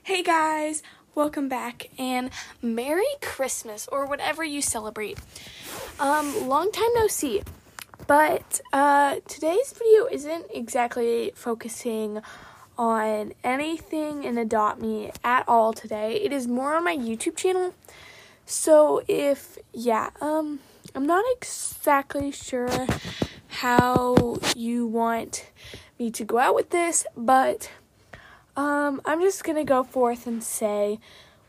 Hey guys, welcome back and Merry Christmas or whatever you celebrate. Long time no see, but today's video isn't exactly focusing on anything in Adopt Me at all today. It is more on my YouTube channel. So I'm not exactly sure how you want me to go out with this, but I'm just gonna go forth and say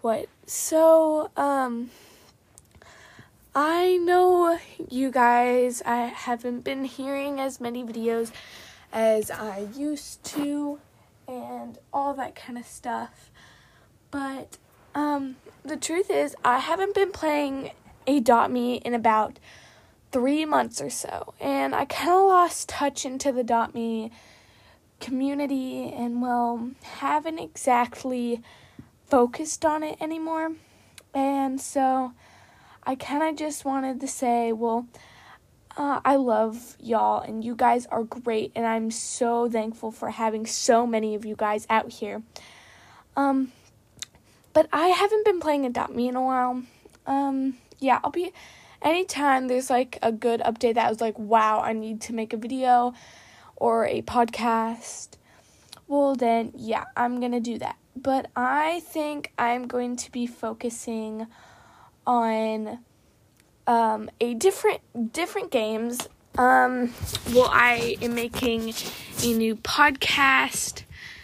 I know you guys, I haven't been hearing as many videos as I used to and all that kind of stuff, but the truth is I haven't been playing Adopt Me in about 3 months or so, and I kind of lost touch into the Adopt Me community and haven't exactly focused on it anymore. And so I kind of just wanted to say, I love y'all and you guys are great, and I'm so thankful for having so many of you guys out here. But I haven't been playing Adopt Me in a while. I'll be anytime there's like a good update that I was like, wow, I need to make a video or a podcast, then I'm gonna do that. But I think I'm going to be focusing on a different games. I am making a new podcast.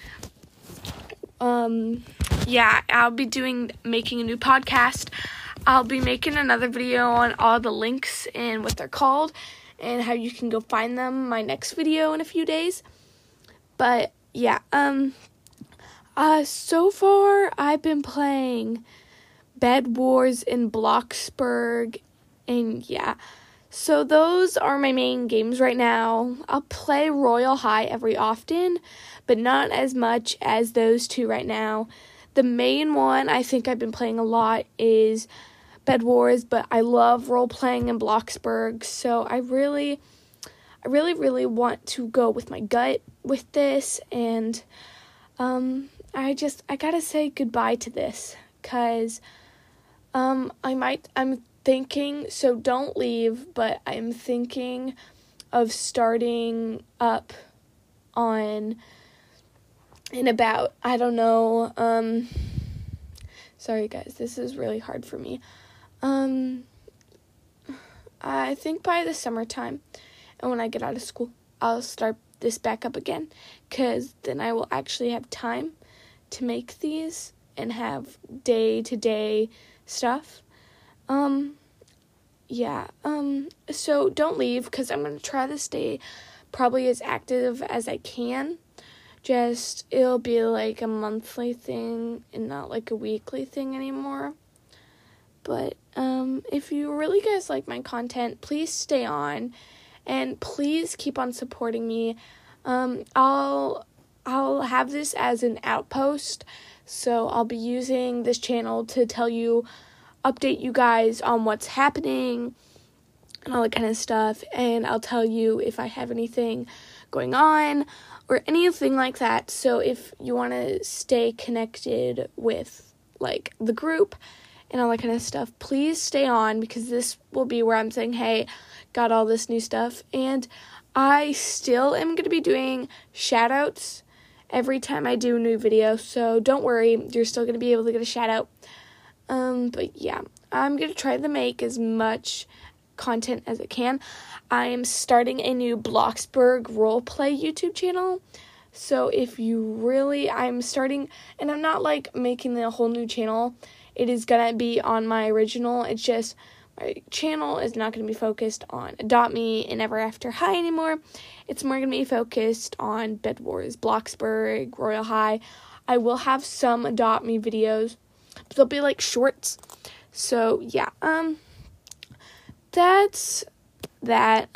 I'll be making a new podcast. I'll be making another video on all the links and what they're called and how you can go find them, my next video in a few days. But so far I've been playing Bed Wars in Bloxburg, and so those are my main games right now. I'll play Royal High every often, but not as much as those two right now. The main one I think I've been playing a lot is Bed Wars, but I love role-playing in Bloxburg, so I really want to go with my gut with this, and I gotta say goodbye to this, because I'm thinking, so don't leave, but I'm thinking of starting up in about, I don't know, sorry guys, this is really hard for me. I think by the summertime, and when I get out of school, I'll start this back up again, because then I will actually have time to make these and have day-to-day stuff. So don't leave, because I'm going to try to stay probably as active as I can. It'll be like a monthly thing and not like a weekly thing anymore. But if you really guys like my content, please stay on and please keep on supporting me. I'll have this as an outpost, so I'll be using this channel to update you guys on what's happening and all that kind of stuff, and I'll tell you if I have anything going on or anything like that. So if you want to stay connected with like the group and all that kind of stuff, please stay on, because this will be where I'm saying, hey, got all this new stuff. And I still am going to be doing shout-outs every time I do a new video, so don't worry, you're still going to be able to get a shout-out. I'm going to try to make as much content as I can. I am starting a new Bloxburg roleplay YouTube channel, so I'm starting, and I'm not like making a whole new channel. It is going to be on my original. It's just my channel is not going to be focused on Adopt Me and Ever After High anymore. It's more going to be focused on Bed Wars, Bloxburg, Royal High. I will have some Adopt Me videos, but they'll be like shorts. So that's that.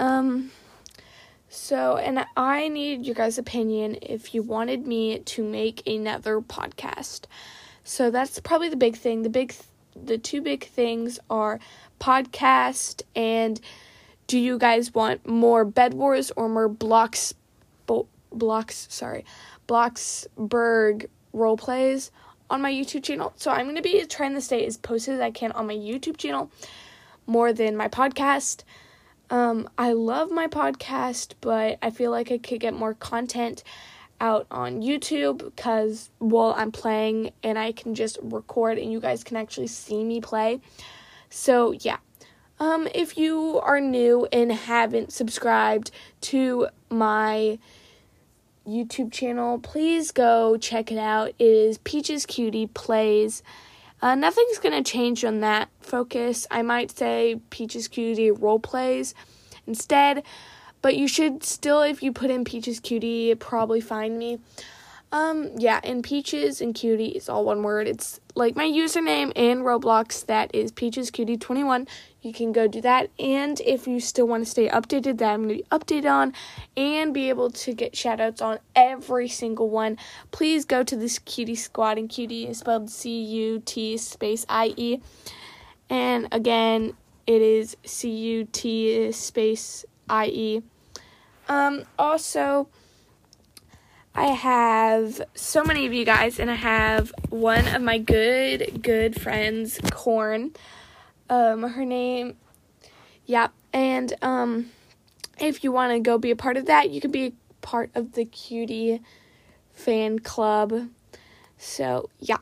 And I need your guys' opinion if you wanted me to make another podcast. So that's probably the big thing. The two big things are podcast, and do you guys want more Bed Wars or more Bloxburg role plays on my YouTube channel. So I'm going to be trying to stay as posted as I can on my YouTube channel more than my podcast. I love my podcast, but I feel like I could get more content out on YouTube because, well, I'm playing and I can just record and you guys can actually see me play. So, yeah. If you are new and haven't subscribed to my YouTube channel, please go check it out. It is Peaches Cutie Plays. Nothing's going to change on that focus. I might say Peaches Cutie Role Plays instead, but you should still, if you put in Peaches Cutie, probably find me. Yeah, and Peaches and Cutie is all one word. It's like my username in Roblox, that is Peaches Cutie 21. You can go do that, and if you still want to stay updated, that I'm going to be updated on, and be able to get shoutouts on every single one, please go to this Cutie Squad, and Cutie is spelled C-U-T space I-E, and again, it is C-U-T space I-E. Also, I have so many of you guys, and I have one of my good friends, Corn. Her name, yeah, and, if you want to go be a part of that, you can be a part of the Cutie fan club. So, yeah,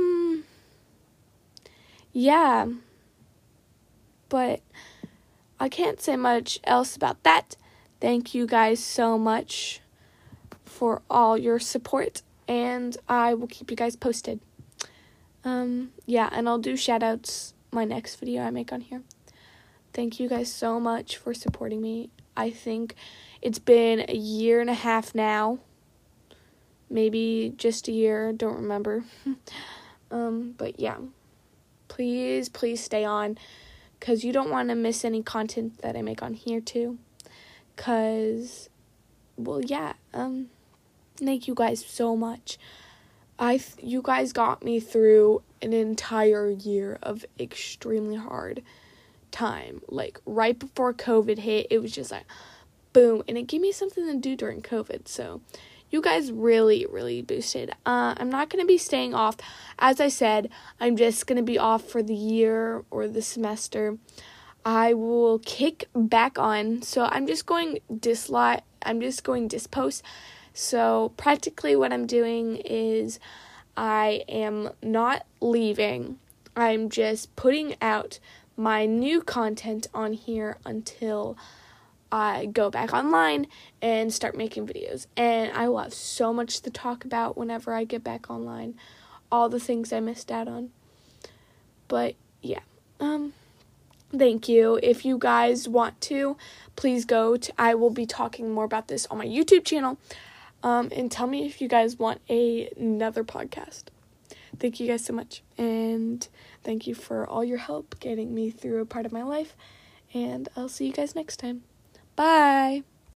yeah, but I can't say much else about that. Thank you guys so much for all your support, and I will keep you guys posted. Yeah, and I'll do shoutouts my next video I make on here. Thank you guys so much for supporting me. I think it's been a year and a half now. Maybe just a year, don't remember. But yeah. Please stay on, because you don't want to miss any content that I make on here too. Because, well, yeah, thank you guys so much. You guys got me through an entire year of extremely hard time. Like, right before COVID hit, it was just like, boom. And it gave me something to do during COVID. So, you guys really boosted. I'm not going to be staying off. As I said, I'm just going to be off for the year or the semester. I will kick back on. So, I'm just going dispost. So, practically what I'm doing is I am not leaving. I'm just putting out my new content on here until I go back online and start making videos. And I will have so much to talk about whenever I get back online. All the things I missed out on. But, yeah. Thank you. If you guys want to, please I will be talking more about this on my YouTube channel. And tell me if you guys want another podcast. Thank you guys so much. And thank you for all your help getting me through a part of my life. And I'll see you guys next time. Bye.